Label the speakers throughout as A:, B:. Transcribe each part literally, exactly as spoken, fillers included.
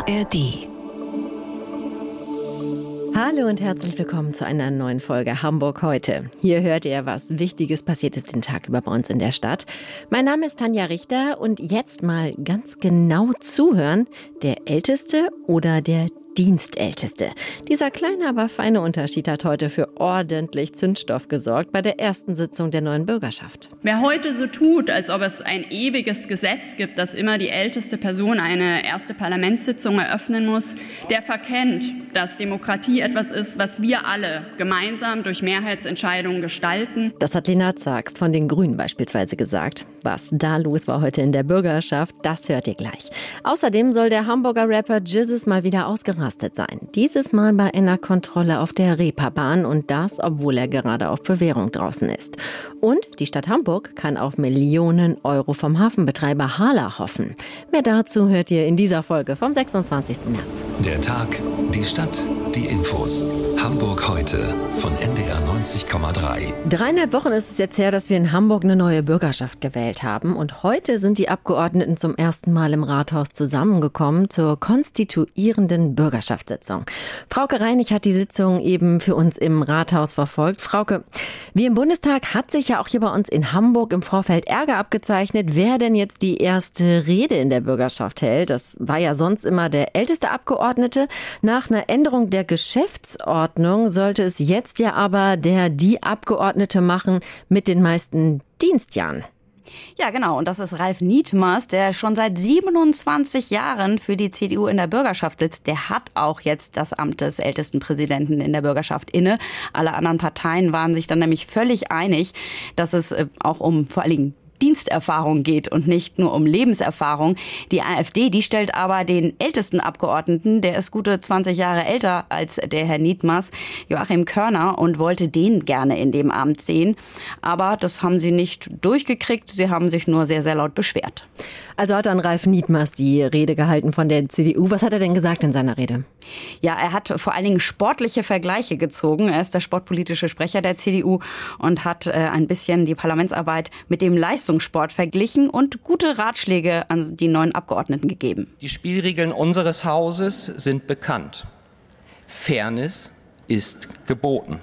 A: A R D.
B: Hallo und herzlich willkommen zu einer neuen Folge Hamburg heute. Hier hört ihr, was Wichtiges passiert ist den Tag über bei uns in der Stadt. Mein Name ist Tanja Richter und jetzt mal ganz genau zuhören. Der Älteste oder der Dienstälteste. Dieser kleine, aber feine Unterschied hat heute für ordentlich Zündstoff gesorgt bei der ersten Sitzung der neuen Bürgerschaft.
C: Wer heute so tut, als ob es ein ewiges Gesetz gibt, dass immer die älteste Person eine erste Parlamentssitzung eröffnen muss, der verkennt, dass Demokratie etwas ist, was wir alle gemeinsam durch Mehrheitsentscheidungen gestalten.
B: Das hat Lena Zagst von den Grünen beispielsweise gesagt. Was da los war heute in der Bürgerschaft, das hört ihr gleich. Außerdem soll der Hamburger Rapper Jizzes mal wieder ausgerastet sein. Dieses Mal bei einer Kontrolle auf der Reeperbahn und das, obwohl er gerade auf Bewährung draußen ist. Und die Stadt Hamburg kann auf Millionen Euro vom Hafenbetreiber Hala hoffen. Mehr dazu hört ihr in dieser Folge vom sechsundzwanzigsten März.
A: Der Tag, die Stadt, die Infos. Hamburg heute von N D R neunzig Komma drei.
B: Dreieinhalb Wochen ist es jetzt her, dass wir in Hamburg eine neue Bürgerschaft gewählt haben. Und heute sind die Abgeordneten zum ersten Mal im Rathaus zusammengekommen zur konstituierenden Bürgerschaftssitzung. Frauke Reinig hat die Sitzung eben für uns im Rathaus verfolgt. Frauke, wie im Bundestag hat sich ja auch hier bei uns in Hamburg im Vorfeld Ärger abgezeichnet, wer denn jetzt die erste Rede in der Bürgerschaft hält. Das war ja sonst immer der älteste Abgeordnete. Nach einer Änderung der Geschäftsordnung sollte es jetzt ja aber der die Abgeordnete machen mit den meisten Dienstjahren.
D: Ja, genau. Und das ist Ralf Nietmers, der schon seit siebenundzwanzig Jahren für die C D U in der Bürgerschaft sitzt. Der hat auch jetzt das Amt des ältesten Präsidenten in der Bürgerschaft inne. Alle anderen Parteien waren sich dann nämlich völlig einig, dass es auch um vor allen Dingen Diensterfahrung geht und nicht nur um Lebenserfahrung. Die AfD, die stellt aber den ältesten Abgeordneten, der ist gute zwanzig Jahre älter als der Herr Nietmers, Joachim Körner, und wollte den gerne in dem Amt sehen. Aber das haben sie nicht durchgekriegt. Sie haben sich nur sehr, sehr laut beschwert.
B: Also hat dann Ralf Nietmers die Rede gehalten von der C D U. Was hat er denn gesagt in seiner Rede?
D: Ja, er hat vor allen Dingen sportliche Vergleiche gezogen. Er ist der sportpolitische Sprecher der C D U und hat äh, ein bisschen die Parlamentsarbeit mit dem Leistungssport verglichen und gute Ratschläge an die neuen Abgeordneten gegeben.
E: Die Spielregeln unseres Hauses sind bekannt. Fairness ist geboten.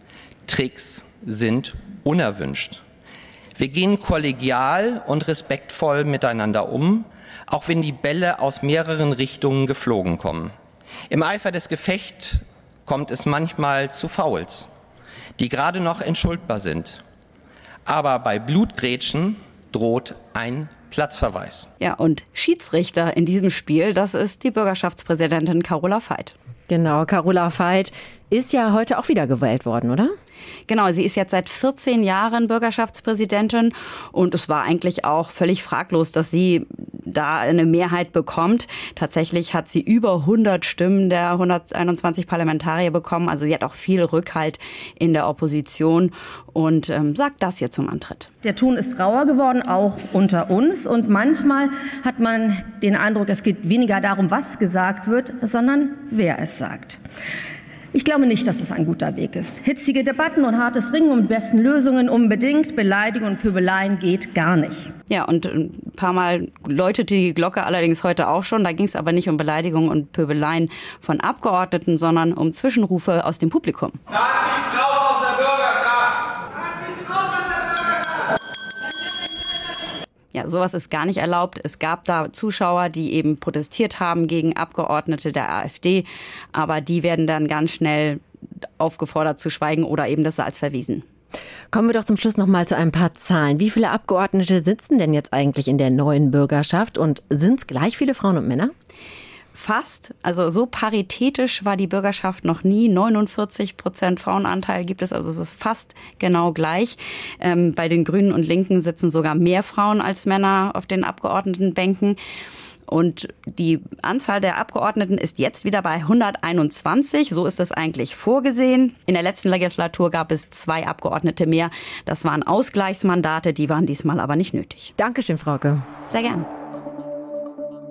E: Tricks sind unerwünscht. Wir gehen kollegial und respektvoll miteinander um, auch wenn die Bälle aus mehreren Richtungen geflogen kommen. Im Eifer des Gefechts kommt es manchmal zu Fouls, die gerade noch entschuldbar sind. Aber bei Blutgrätschen droht ein Platzverweis.
D: Ja, und Schiedsrichter in diesem Spiel, das ist die Bürgerschaftspräsidentin Carola Veit.
B: Genau, Carola Veit ist ja heute auch wieder gewählt worden, oder?
D: Genau, sie ist jetzt seit vierzehn Jahren Bürgerschaftspräsidentin und es war eigentlich auch völlig fraglos, dass sie da eine Mehrheit bekommt. Tatsächlich hat sie über hundert Stimmen der hunderteinundzwanzig Parlamentarier bekommen. Also sie hat auch viel Rückhalt in der Opposition und ähm, sagt das hier zum Antritt.
F: Der Ton ist rauer geworden, auch unter uns. Und manchmal hat man den Eindruck, es geht weniger darum, was gesagt wird, sondern wer es sagt. Ich glaube nicht, dass das ein guter Weg ist. Hitzige Debatten und hartes Ringen um die besten Lösungen unbedingt. Beleidigung und Pöbeleien geht gar nicht.
D: Ja, und ein paar Mal läutete die Glocke allerdings heute auch schon. Da ging es aber nicht um Beleidigung und Pöbeleien von Abgeordneten, sondern um Zwischenrufe aus dem Publikum.
G: Nazis raus aus der Bürgerschaft! Nazis raus aus der Bürgerschaft!
D: Ja, sowas ist gar nicht erlaubt. Es gab da Zuschauer, die eben protestiert haben gegen Abgeordnete der AfD. Aber die werden dann ganz schnell aufgefordert zu schweigen oder eben das als verwiesen.
B: Kommen wir doch zum Schluss noch mal zu ein paar Zahlen. Wie viele Abgeordnete sitzen denn jetzt eigentlich in der neuen Bürgerschaft? Und sind es gleich viele Frauen und Männer?
D: Fast, also so paritätisch war die Bürgerschaft noch nie. neunundvierzig Prozent Frauenanteil gibt es, also es ist fast genau gleich. Ähm, bei den Grünen und Linken sitzen sogar mehr Frauen als Männer auf den Abgeordnetenbänken. Und die Anzahl der Abgeordneten ist jetzt wieder bei hunderteinundzwanzig. So ist es eigentlich vorgesehen. In der letzten Legislatur gab es zwei Abgeordnete mehr. Das waren Ausgleichsmandate, die waren diesmal aber nicht nötig.
B: Dankeschön, Frauke.
D: Sehr gern.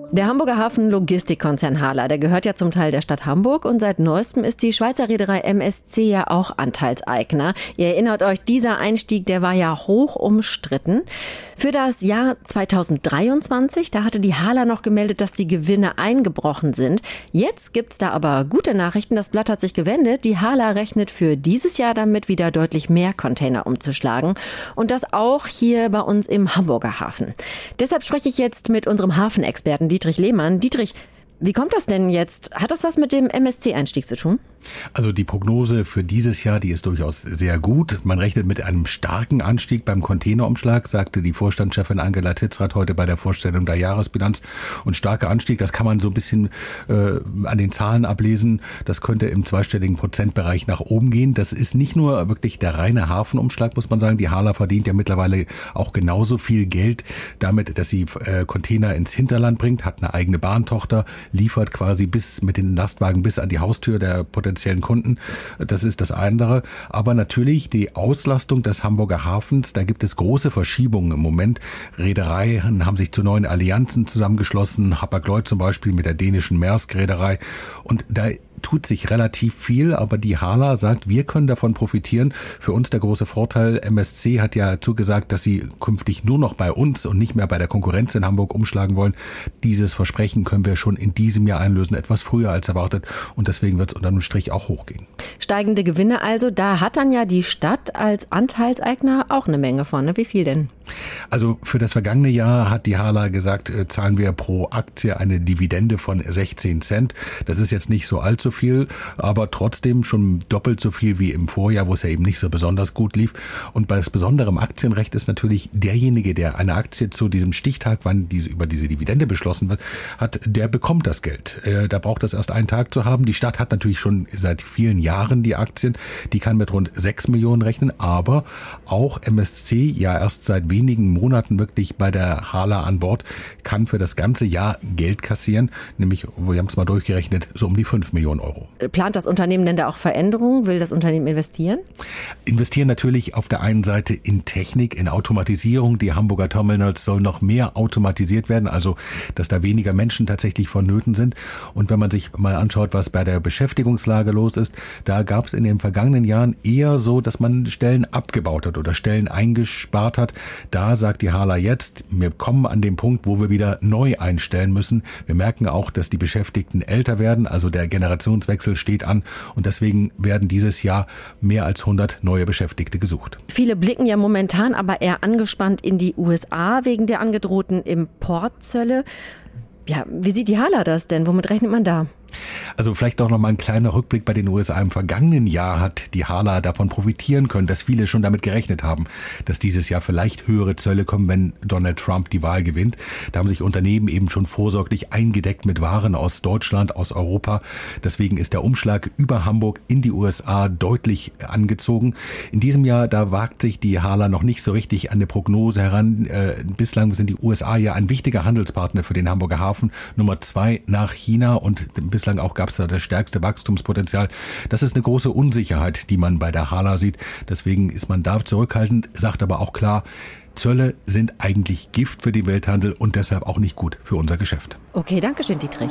B: Der Hamburger Hafen-Logistikkonzern Hala, der gehört ja zum Teil der Stadt Hamburg und seit neuestem ist die Schweizer Reederei M S C ja auch Anteilseigner. Ihr erinnert euch, dieser Einstieg, der war ja hoch umstritten. Für das Jahr zweitausenddreiundzwanzig, da hatte die Hala noch gemeldet, dass die Gewinne eingebrochen sind. Jetzt gibt's da aber gute Nachrichten, das Blatt hat sich gewendet. Die Hala rechnet für dieses Jahr damit, wieder deutlich mehr Container umzuschlagen und das auch hier bei uns im Hamburger Hafen. Deshalb spreche ich jetzt mit unserem Hafenexperten Dietrich Lehmann. Dietrich, wie kommt das denn jetzt? Hat das was mit dem M S C-Einstieg zu tun?
H: Also die Prognose für dieses Jahr, die ist durchaus sehr gut. Man rechnet mit einem starken Anstieg beim Containerumschlag, sagte die Vorstandschefin Angela Titzrath heute bei der Vorstellung der Jahresbilanz. Und starker Anstieg, das kann man so ein bisschen äh, an den Zahlen ablesen. Das könnte im zweistelligen Prozentbereich nach oben gehen. Das ist nicht nur wirklich der reine Hafenumschlag, muss man sagen. Die Hala verdient ja mittlerweile auch genauso viel Geld damit, dass sie äh, Container ins Hinterland bringt, hat eine eigene Bahntochter, liefert quasi bis mit den Lastwagen bis an die Haustür der potenziellen Kunden. Das ist das andere. Aber natürlich die Auslastung des Hamburger Hafens, da gibt es große Verschiebungen im Moment. Reedereien haben sich zu neuen Allianzen zusammengeschlossen. Hapag-Lloyd zum Beispiel mit der dänischen Maersk-Reederei. Und da tut sich relativ viel, aber die Hala sagt, wir können davon profitieren. Für uns der große Vorteil, M S C hat ja zugesagt, dass sie künftig nur noch bei uns und nicht mehr bei der Konkurrenz in Hamburg umschlagen wollen. Dieses Versprechen können wir schon in diesem Jahr einlösen, etwas früher als erwartet und deswegen wird es unter dem Strich auch hochgehen.
B: Steigende Gewinne also, da hat dann ja die Stadt als Anteilseigner auch eine Menge von. Ne? Wie viel denn?
H: Also für das vergangene Jahr hat die Hala gesagt, äh, zahlen wir pro Aktie eine Dividende von sechzehn Cent. Das ist jetzt nicht so allzu viel, aber trotzdem schon doppelt so viel wie im Vorjahr, wo es ja eben nicht so besonders gut lief. Und bei das Besondere im Aktienrecht ist natürlich derjenige, der eine Aktie zu diesem Stichtag, wann diese über diese Dividende beschlossen wird, hat, der bekommt das Geld. Äh, da braucht es erst einen Tag zu haben. Die Stadt hat natürlich schon seit vielen Jahren die Aktien. Die kann mit rund sechs Millionen rechnen, aber auch M S C, ja erst seit wenigen Monaten wirklich bei der Hala an Bord, kann für das ganze Jahr Geld kassieren, nämlich, wir haben es mal durchgerechnet, so um die fünf Millionen Euro.
B: Plant das Unternehmen denn da auch Veränderungen? Will das Unternehmen investieren?
H: Investieren natürlich auf der einen Seite in Technik, in Automatisierung. Die Hamburger Terminals sollen noch mehr automatisiert werden, also dass da weniger Menschen tatsächlich vonnöten sind. Und wenn man sich mal anschaut, was bei der Beschäftigungslage los ist, da gab es in den vergangenen Jahren eher so, dass man Stellen abgebaut hat oder Stellen eingespart hat. Da sagt die Hala jetzt, wir kommen an den Punkt, wo wir wieder neu einstellen müssen. Wir merken auch, dass die Beschäftigten älter werden, also der Generationswechsel steht an und deswegen werden dieses Jahr mehr als hundert neue Beschäftigte gesucht.
B: Viele blicken ja momentan aber eher angespannt in die U S A wegen der angedrohten Importzölle. Ja, wie sieht die Hala das denn? Womit rechnet man da?
H: Also vielleicht auch noch mal ein kleiner Rückblick bei den U S A. Im vergangenen Jahr hat die Hala davon profitieren können, dass viele schon damit gerechnet haben, dass dieses Jahr vielleicht höhere Zölle kommen, wenn Donald Trump die Wahl gewinnt. Da haben sich Unternehmen eben schon vorsorglich eingedeckt mit Waren aus Deutschland, aus Europa. Deswegen ist der Umschlag über Hamburg in die U S A deutlich angezogen. In diesem Jahr, da wagt sich die Hala noch nicht so richtig an eine Prognose heran. Äh, bislang sind die U S A ja ein wichtiger Handelspartner für den Hamburger Hafen, Nummer zwei nach China und bislang auch gab es da das stärkste Wachstumspotenzial. Das ist eine große Unsicherheit, die man bei der Hala sieht. Deswegen ist man da zurückhaltend, sagt aber auch klar, Zölle sind eigentlich Gift für den Welthandel und deshalb auch nicht gut für unser Geschäft.
B: Okay, danke schön, Dietrich.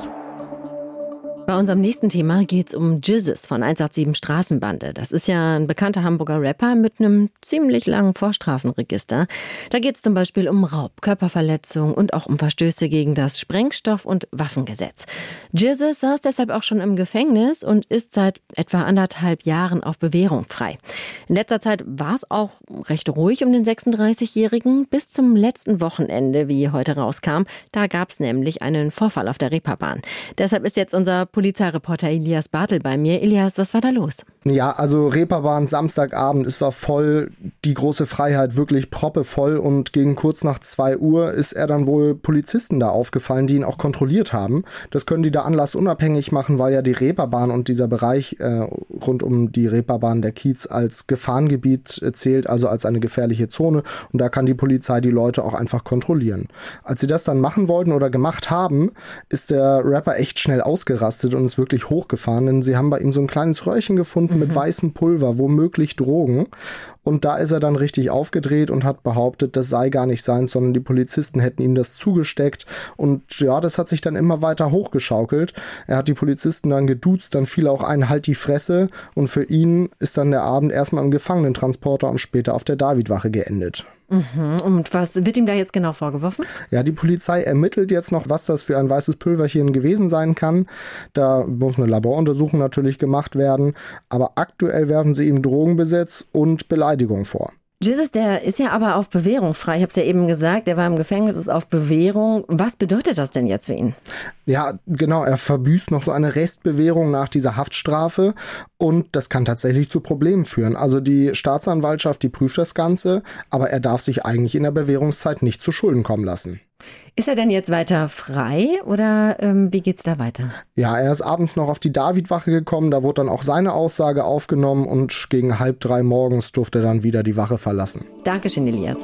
B: Bei unserem nächsten Thema geht's um Jesus von eins acht sieben Straßenbande. Das ist ja ein bekannter Hamburger Rapper mit einem ziemlich langen Vorstrafenregister. Da geht's zum Beispiel um Raub, Körperverletzung und auch um Verstöße gegen das Sprengstoff- und Waffengesetz. Jesus saß deshalb auch schon im Gefängnis und ist seit etwa anderthalb Jahren auf Bewährung frei. In letzter Zeit war es auch recht ruhig um den sechsunddreißigjährigen bis zum letzten Wochenende, wie heute rauskam. Da gab's nämlich einen Vorfall auf der Reeperbahn. Deshalb ist jetzt unser Polizeireporter Elias Bartel bei mir. Elias, was war da los?
I: Ja, also Reeperbahn Samstagabend, es war voll, die große Freiheit wirklich proppevoll und gegen kurz nach zwei Uhr ist er dann wohl Polizisten da aufgefallen, die ihn auch kontrolliert haben. Das können die da anlassunabhängig machen, weil ja die Reeperbahn und dieser Bereich äh, rund um die Reeperbahn, der Kiez, als Gefahrengebiet äh, zählt, also als eine gefährliche Zone und da kann die Polizei die Leute auch einfach kontrollieren. Als sie das dann machen wollten oder gemacht haben, ist der Rapper echt schnell ausgerastet ausgerastet und ist wirklich hochgefahren, denn sie haben bei ihm so ein kleines Röhrchen gefunden mhm. mit weißem Pulver, womöglich Drogen. Und da ist er dann richtig aufgedreht und hat behauptet, das sei gar nicht seins, sondern die Polizisten hätten ihm das zugesteckt. Und ja, das hat sich dann immer weiter hochgeschaukelt. Er hat die Polizisten dann geduzt, dann fiel auch ein Halt die Fresse. Und für ihn ist dann der Abend erstmal im Gefangenentransporter und später auf der Davidwache geendet.
B: Mhm. Und was wird ihm da jetzt genau vorgeworfen?
I: Ja, die Polizei ermittelt jetzt noch, was das für ein weißes Pülverchen gewesen sein kann. Da muss eine Laboruntersuchung natürlich gemacht werden. Aber aktuell werfen sie ihm Drogenbesitz und Beleidigung vor.
B: Jesus, der ist ja aber auf Bewährung frei. Ich habe es ja eben gesagt, der war im Gefängnis, ist auf Bewährung. Was bedeutet das denn jetzt für ihn?
I: Ja, genau, er verbüßt noch so eine Restbewährung nach dieser Haftstrafe und das kann tatsächlich zu Problemen führen. Also die Staatsanwaltschaft, die prüft das Ganze, aber er darf sich eigentlich in der Bewährungszeit nicht zu Schulden kommen lassen.
B: Ist er denn jetzt weiter frei oder ähm, wie geht's da weiter?
I: Ja, er ist abends noch auf die Davidwache gekommen, da wurde dann auch seine Aussage aufgenommen und gegen halb drei morgens durfte er dann wieder die Wache verlassen.
B: Dankeschön, Elias.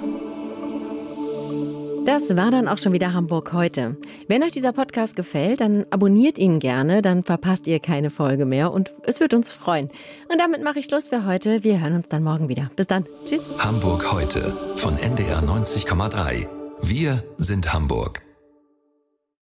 B: Das war dann auch schon wieder Hamburg heute. Wenn euch dieser Podcast gefällt, dann abonniert ihn gerne, dann verpasst ihr keine Folge mehr und es wird uns freuen. Und damit mache ich Schluss für heute. Wir hören uns dann morgen wieder. Bis dann. Tschüss.
A: Hamburg heute von N D R neunzig Komma drei. Wir sind Hamburg.